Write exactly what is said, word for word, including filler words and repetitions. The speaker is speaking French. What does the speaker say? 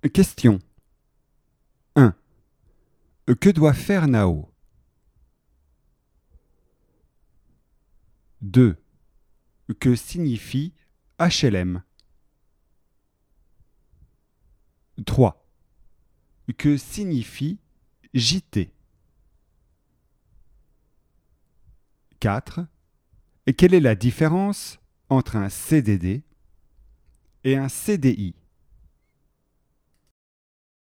Question un. Que doit faire Nao? deux. Que signifie H L M? trois. Que signifie J T? quatre. Quelle est la différence entre un C D D et un C D I?